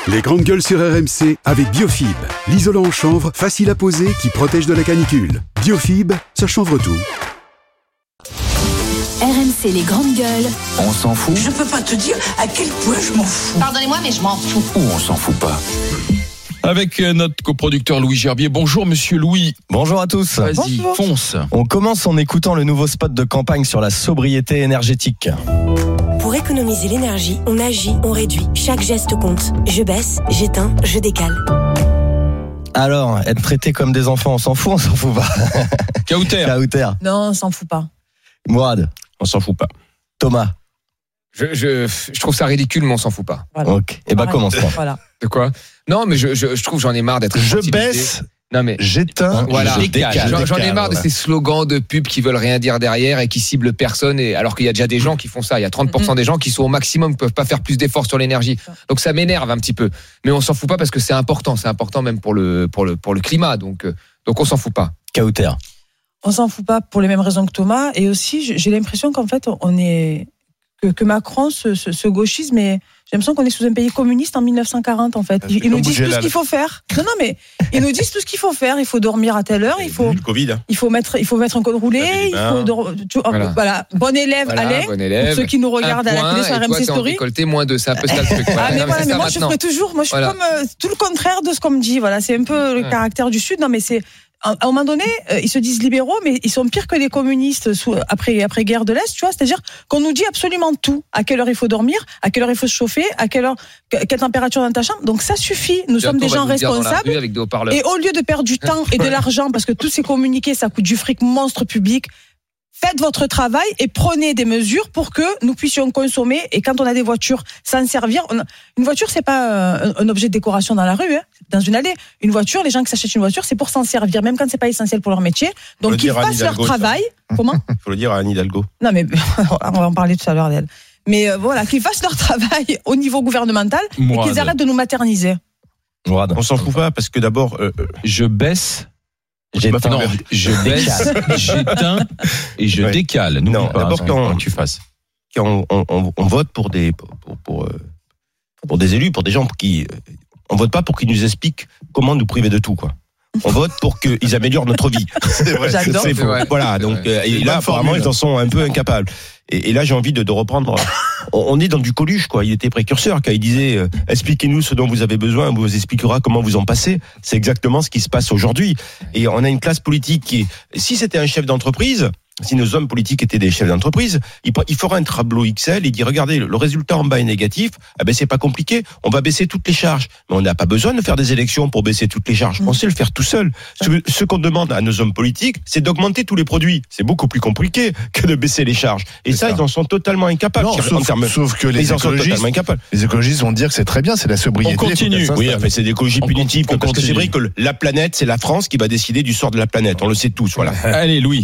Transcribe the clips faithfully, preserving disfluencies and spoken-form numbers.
Les grandes gueules sur R M C avec Biofib, l'isolant en chanvre facile à poser qui protège de la canicule. Biofib, ça chanvre tout. R M C les grandes gueules. On s'en fout. Je peux pas te dire à quel point je m'en fous. Pardonnez-moi, mais je m'en fous. Ou on s'en fout pas. Avec notre coproducteur Louis Gerbier. Bonjour Monsieur Louis. Bonjour à tous. Vas-y, Bonjour. fonce. On commence en écoutant le nouveau spot de campagne sur la sobriété énergétique. Pour économiser l'énergie, on agit, on réduit. Chaque geste compte. Je baisse, j'éteins, je décale. Alors, être traité comme des enfants, on s'en fout, on s'en fout pas. Kauter. Kauter. Non, on s'en fout pas. Mourad. On s'en fout pas. Thomas. Je, je, je trouve ça ridicule, mais on s'en fout pas. Voilà. Ok. Et bah commençons. Voilà. De quoi ? Non, mais je, je, je trouve j'en ai marre d'être. Je infantilisé. baisse, Non mais j'éteins, voilà. je décale. J'en, j'en ai marre de voilà. ces slogans de pub qui veulent rien dire derrière et qui ciblent personne. Et alors qu'il y a déjà des gens qui font ça. Il y a trente pour cent des gens qui sont au maximum, qui peuvent pas faire plus d'efforts sur l'énergie. Donc ça m'énerve un petit peu. Mais on s'en fout pas parce que c'est important. C'est important même pour le pour le pour le climat. Donc euh, donc on s'en fout pas. Kauter. On s'en fout pas pour les mêmes raisons que Thomas. Et aussi, j'ai l'impression qu'en fait, on est que, que Macron se, se, se gauchise, mais j'ai l'impression qu'on est sous un pays communiste en dix-neuf cent quarante, en fait. Ils, ils nous disent tout ce qu'il faut faire. Non, non, mais ils nous disent tout ce qu'il faut faire. Il faut dormir à telle heure. Il faut, le Covid. il faut mettre, il faut mettre un col roulé. Il faut, dor- tu- Voilà. voilà. Bon élève, Voilà, Alain. bon élève. Pour ceux qui nous regardent Un à la point, télé sur et R M toi, C t'es en Story. récolté moins deux. C'est un peu ça le truc. Voilà. Ah, mais Non, voilà, c'est mais ça moi, je maintenant. ferais toujours, moi, je suis Voilà. comme euh, tout le contraire de ce qu'on me dit. Voilà, c'est un peu le Ouais. caractère du Sud. Non, mais c'est, à un moment donné, euh, ils se disent libéraux, mais ils sont pires que les communistes sous, après, après guerre de l'Est, tu vois. C'est-à-dire qu'on nous dit absolument tout. À quelle heure il faut dormir, à quelle heure il faut se chauffer, à quelle heure, que- quelle température dans ta chambre. Donc ça suffit. Nous sommes Bientôt, des on va gens nous le dire dans la responsables. rue avec des haut-parleurs. Et au lieu de perdre du temps et de l'argent, parce que tous ces communiqués, ça coûte du fric monstre public, faites votre travail et prenez des mesures pour que nous puissions consommer. Et quand on a des voitures, s'en servir. On a- Une voiture, c'est pas euh, un, un objet de décoration dans la rue, hein, dans une allée. Une voiture, les gens qui s'achètent une voiture, c'est pour s'en servir, même quand c'est pas essentiel pour leur métier. le Donc qu'ils dire à Anne fassent leur Hidalgo, ça. travail. Comment ? Il faut le dire à Anne Hidalgo. Non, mais on va en parler tout à l'heure d'elle. Mais euh, voilà, qu'ils fassent leur travail au niveau gouvernemental Mourad. et qu'ils arrêtent de nous materniser. Mourad. On s'en fout pas parce que d'abord, euh, euh, Je baisse. J'éteins. Non, je baisse, j'éteins et je Ouais. décale. N'oublie Non, pas, d'abord, ça, quand- faut que tu fasses. quand on, on, on vote pour des pour, pour, pour, euh, pour des élus, pour des gens qui, euh, on vote pas pour qu'ils nous expliquent comment nous priver de tout, quoi. On vote pour qu'ils améliorent notre vie. C'est vrai. J'adore. C'est C'est faux. vrai. Voilà. C'est Donc, vrai. euh, et là, apparemment, ils en sont un peu incapables. Et, et là, j'ai envie de, de reprendre. On, on est dans du Coluche, quoi. Il était précurseur, quand il disait euh, expliquez-nous ce dont vous avez besoin, on vous expliquera comment vous en passez. C'est exactement ce qui se passe aujourd'hui. Et on a une classe politique qui, est, si c'était un chef d'entreprise. Si nos hommes politiques étaient des chefs d'entreprise, il, il fera un tableau X L et dit regardez, le résultat en bas est négatif, ah ben c'est pas compliqué, on va baisser toutes les charges. Mais on n'a pas besoin de faire des élections pour baisser toutes les charges. On sait le faire tout seul. Ce, ce qu'on demande à nos hommes politiques, c'est d'augmenter tous les produits. C'est beaucoup plus compliqué que de baisser les charges. Et ça, ça. ils en sont totalement incapables. Non, En sauf, termes- sauf que les ils en sont écologistes, totalement incapables. les écologistes vont dire que c'est très bien, c'est la sobriété. On continue. faut que ça Oui, s'installe. enfin, c'est des écologies On punitives, continue, on parce que c'est continue. vrai que la planète, c'est la France qui va décider du sort de la planète. On le sait tous, voilà. Allez, Louis.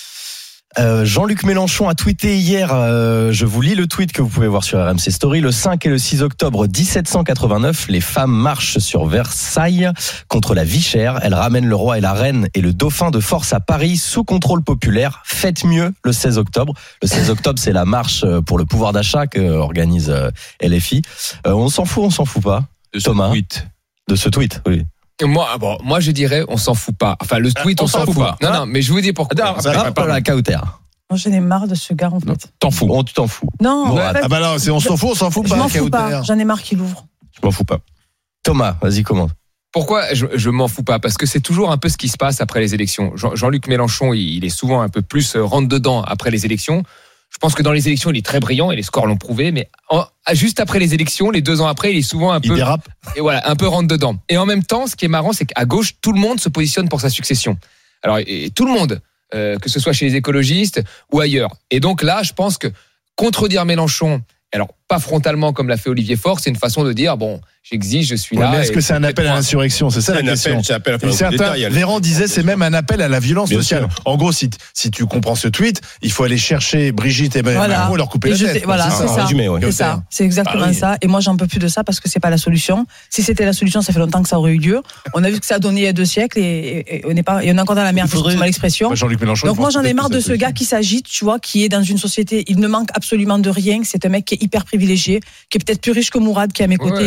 Euh, Jean-Luc Mélenchon a tweeté hier, euh, je vous lis le tweet que vous pouvez voir sur R M C Story, le cinq et le six octobre dix-sept cent quatre-vingt-neuf, les femmes marchent sur Versailles contre la vie chère, elles ramènent le roi et la reine et le dauphin de force à Paris sous contrôle populaire, faites mieux le seize octobre. Le seize octobre, c'est la marche pour le pouvoir d'achat que organise euh, L F I. Euh, on s'en fout, on s'en fout pas De ce Thomas. tweet. de ce tweet, oui. Moi, bon, moi je dirais, on s'en fout pas. Enfin, le tweet, on on, s'en fout pas. Non, non, mais je vous dis pourquoi. Ah, Après, ah, voilà, Kauter. Moi, j'en ai marre de ce gars, en fait. T'en fous. On tu t'en fous. Non, Mourad. en fait, Ah bah non, c'est on s'en fout, on s'en fout je pas. m'en fous pas. Kauter. J'en ai marre qu'il ouvre. Je m'en fous pas. Thomas, vas-y, commence. Pourquoi je, je m'en fous pas ? Parce que c'est toujours un peu ce qui se passe après les élections. Jean, Jean-Luc Mélenchon, il, il est souvent un peu plus euh, rentre-dedans après les élections. Je pense que dans les élections, il est très brillant et les scores l'ont prouvé. Mais en, juste après les élections, les deux ans après, il est souvent un Il peu, dérape. et voilà, un peu rentre-dedans. Et en même temps, ce qui est marrant, c'est qu'à gauche, tout le monde se positionne pour sa succession. Alors, et, et tout le monde, euh, que ce soit chez les écologistes ou ailleurs. Et donc là, je pense que contredire Mélenchon, alors pas frontalement comme l'a fait Olivier Faure, c'est une façon de dire bon, j'exige, je suis Ouais, là. mais est-ce et que c'est un appel à faites-moi- l'insurrection? C'est ça la C'est un question. appel, c'est un appel à faire Et un coup certains, d'État, il y a le- Véran disait, c'est même un appel à la violence Bien sociale. sûr. En gros, si, t- si tu comprends ce tweet, il faut aller chercher Brigitte et Macron Voilà. et leur couper Et la je tête. sais- voilà, c'est en ça. résumé, ouais. C'est ça, c'est exactement Ah oui. ça. Et moi, j'en peux plus de ça parce que c'est pas la solution. Si c'était la solution, ça fait longtemps que ça aurait eu lieu. On a vu que ça a donné il y a deux siècles et, et- et on n'est pas, et on est encore dans la merde. Excuse-moi l'expression. Bah, Jean-Luc Mélenchon. Donc il moi, pense j'en ai peut-être marre que de c'est ce la gars solution. qui s'agite, tu vois, qui est dans une société. Il ne manque absolument de rien. C'est un mec qui est hyper privilégié, qui est peut-être plus riche que Mourad, qui est à mes côtés, Ouais. et qui n'est pas dans la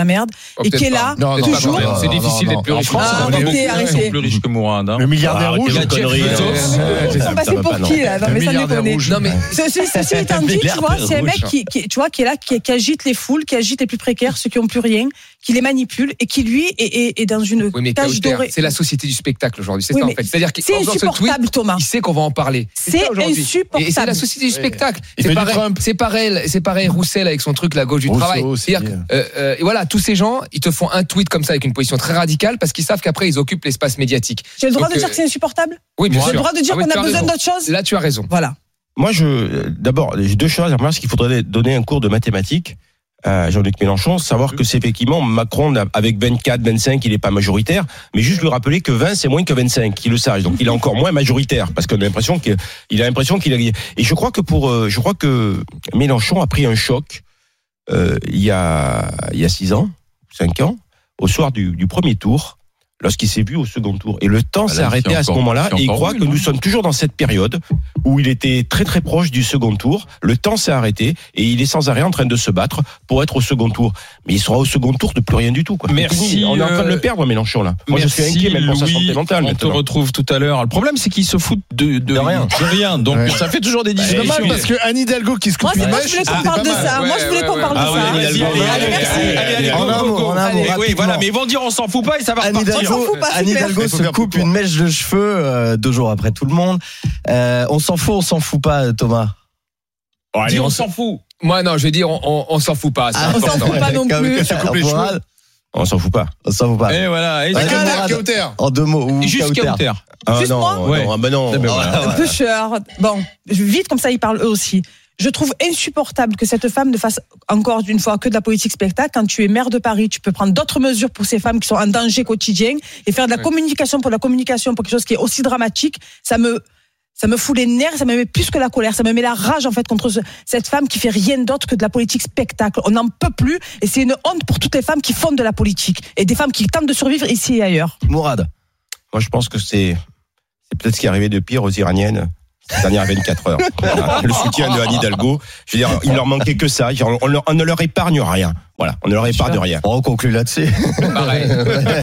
la merde Oh, et peut-être qui est pas. là Non, non, toujours. non, non, C'est non, difficile non, d'être plus non. riche. En France, Ah, on est arrêtez, beaucoup- arrêtez. ils sont plus riches que Mourad. hein. Le milliardaire Arrêtez rouge. vos Jeff conneries, là. Bezos. Ils sont Ça passés va pour pas, non. qui là Non Un mais ça milliardaire déconne. rouge. Non mais Ceci, ceci étant dit, tu vois, c'est un mec rouge. qui, qui, tu vois, qui est là, qui, qui agite les foules, qui agite les plus précaires, ceux qui ont plus rien, qui les manipule et qui lui est, est, est dans une oui, mais cage Kauter, dorée. c'est la société du spectacle aujourd'hui. C'est Oui, ça en mais fait. C'est-à-dire qu'il C'est en faisant ce tweet, insupportable, Thomas. il sait qu'on va en parler. C'est ça, aujourd'hui. insupportable. Et c'est la société du spectacle. Il C'est fait du pareil, Trump. c'est pareil, c'est pareil Roussel avec son truc la gauche du Rousseau travail. aussi. C'est-à-dire que, euh, euh, et voilà, tous ces gens, ils te font un tweet comme ça avec une position très radicale parce qu'ils savent qu'après ils occupent l'espace médiatique. J'ai le droit Donc, de dire euh, que c'est insupportable. Oui, bien J'ai sûr. le droit de dire Ah oui, qu'on tu a as besoin raison. d'autre chose. Là, tu as raison. Voilà. Moi, je, d'abord, j'ai deux choses. La première, c'est qu'il faudrait donner un cours de mathématiques à Jean-Luc Mélenchon, savoir que c'est effectivement Macron, avec vingt-quatre, vingt-cinq, il n'est pas majoritaire, mais juste lui rappeler que vingt, c'est moins que vingt-cinq, qu'il le sache. Donc, il est encore moins majoritaire, parce qu'on a l'impression qu'il il a l'impression qu'il a gagné. Et je crois que pour, euh, je crois que Mélenchon a pris un choc, euh, il y a, il y a six ans, cinq ans, au soir du, du premier tour, lorsqu'il s'est vu au second tour. Et le temps Ah là, s'est arrêté c'est à ce encore- moment-là, c'est et il encore croit nul, que hein. nous sommes toujours dans cette période où il était très très proche du second tour. Le temps s'est arrêté, et il est sans arrêt en train de se battre pour être au second tour. Mais il sera au second tour de plus rien du tout, quoi. Merci, On est en train de euh, le perdre, Mélenchon, là. Moi, je suis Merci, inquiet, même pour sa Louis. santé mentale, On te maintenant. retrouve tout à l'heure. Le problème, c'est qu'ils se foutent de, de, De rien. de rien. Donc, Ouais. ça fait toujours des C'est discussions. dommage parce que Anne Hidalgo qui se coupe Moi, c'est- une moi, mèche, je voulais qu'on c'était parle pas de mal. ça. Moi, je voulais qu'on parle de Ah oui, ça. Anne Hidalgo. Allez, allez, merci. allez, allez, En un mot, en un mot, Oui, rapidement. voilà, mais ils vont dire on s'en fout pas et ça va Anne repartir. On s'en Hidalgo, fout pas, c'est Anne clair. Hidalgo Il faut se faire plus coupe court. une mèche de cheveux euh, deux jours après tout le monde. Euh, on s'en fout, on s'en fout pas, Thomas. Bon, allez, Dis, on on s'en fout. Moi, non, je vais dire, on, on, on s'en fout pas. c'est Ah, On s'en important. fout pas non Comme- plus. comme- se coupe les Moral, On s'en fout pas. on s'en fout pas. Et voilà. Et Ouais, c'est Mourad. Canard, Kauter. En deux mots. Ou Et juste Kauter. Kauter. Ah Juste non, moi Ouais. non, ah ben non. Eh ben voilà. Ah, ouais. Pêcheur. Bon, vite comme ça, ils parlent eux aussi. Je trouve insupportable que cette femme ne fasse encore une fois que de la politique spectacle. Quand tu es maire de Paris, tu peux prendre d'autres mesures pour ces femmes qui sont en danger quotidien et faire de la Ouais. communication pour la communication, pour quelque chose qui est aussi dramatique. Ça me, ça me fout les nerfs, ça me met plus que la colère, ça me met la rage en fait contre ce- cette femme qui fait rien d'autre que de la politique spectacle. On n'en peut plus et c'est une honte pour toutes les femmes qui font de la politique et des femmes qui tentent de survivre ici et ailleurs. Mourad. Moi, je pense que c'est, c'est peut-être ce qui est arrivé de pire aux Iraniennes ces dernières vingt-quatre heures. Voilà. Le soutien de Anne Hidalgo. Je veux dire, il leur manquait que ça. On, leur- on ne leur épargne rien. Voilà. On ne leur épargne rien. On conclut là-dessus. Pareil.